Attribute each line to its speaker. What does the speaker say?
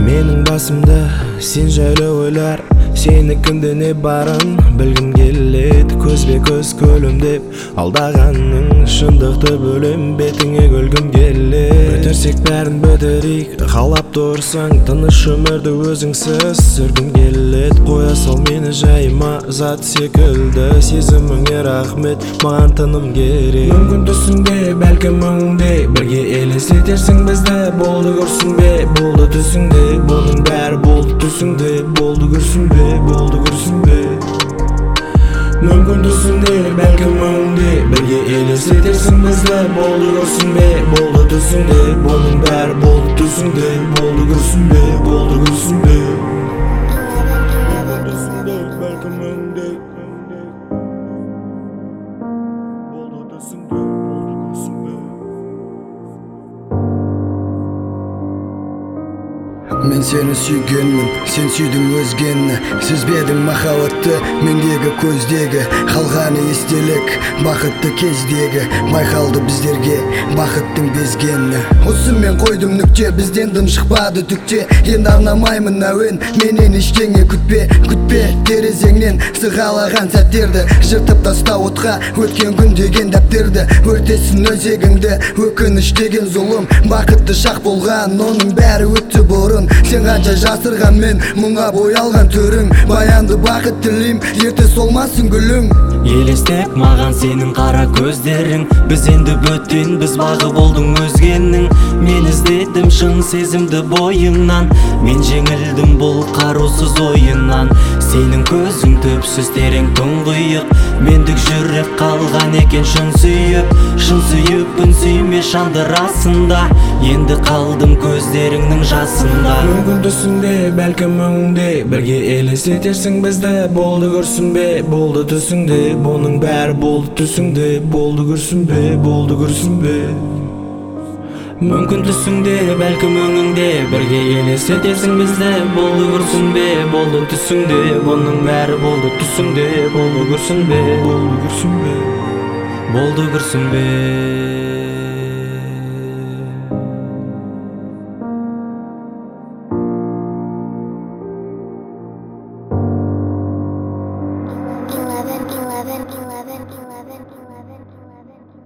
Speaker 1: Менің басымда сен жайлы ойлар, сенікінде не барын білгім келеді. Көзбе көз күлімдеп алдағанның шындықты бөлем, бетіңе күлгім келеді. Бітірсек бәрін бітірейік, қалап тұрсаң тыныш өмірді өзіңсіз сүргім келеді. Қоя сал мені жайыма зат секілді, сезіміңе рахмет, маған тыным керек. Мүмкін түсіңде, бәлкім өңіңде бірге елестетерсің бізді. Болды көрсің бе, болды түсіңде, бұның бәрі болды түсіңде. Болды көрсің бе, болды көрсің бе. Мүмкін түсіңде, бәлкім өңіңде бірге елестетерсің бізді. Болды көрсің бе, болды түсіңде, бұның бәрі болды түсіңде. Болды көрсің бе, болды көрсің бе. Мүмкін түсіңде, бәлкім өңіңде болды түсіңде, болды көрсің бе.
Speaker 2: Мен сені сүйгенмін, сен сүйдің өзгені. Сезбедің махаббатты мендегі көздегі. Қалғаны естелік, бақытты кездегі. Байқалды біздерге бақыттың безгені. Осы мен қойдым нүкте, бізден дым шықпады түкте. Енді арнамаймын әуен, менен ештеңе күтпе. Күтпе терезеңнен сығалаған сәттерді. Жыртып таста отқа өткен күн деген дәптерді. Өртесін өзегіңді, өкініш деген зұлым. Бақытты шақ болған, оның бәрі өтті бұрын. Сен қанша жасырған мен, мұңға боялған түрің. Баянды бақыт тілейм, ерте солмасын гүлің.
Speaker 3: Елестеп маған сенің қара көздерің. Біз енді бөтен, біз бағы болдың өзгенің. Мен іздедім шын сезімді бойыңнан. Мен жеңілдім бұл қарусыз ойыннан. Сенің көзің төпсіз терең тұңғиық. Мендік жүрек қалған екен шын сүйіп. Шын сүйіп үн сүйме шанды расында. Енді қалдым көздеріңнің жасында.
Speaker 1: Мүмкін түсіңде, бәлкім өңіңде бірге елестетерсің бізді. Болды көрсің бе, болды түсіңде, бұның бәрі болды түсіңде. Болды көрсің бе, болды көрсің бе. Мүмкін түсіңде, бәлкім өңіңде бірге елестетерсің бізді. Болды көрсің бе, болды түсіңде, бұның бәрі болды түсіңде. Болды көрсің бе, болды көрсің бе.
Speaker 3: Болды көрсің бе.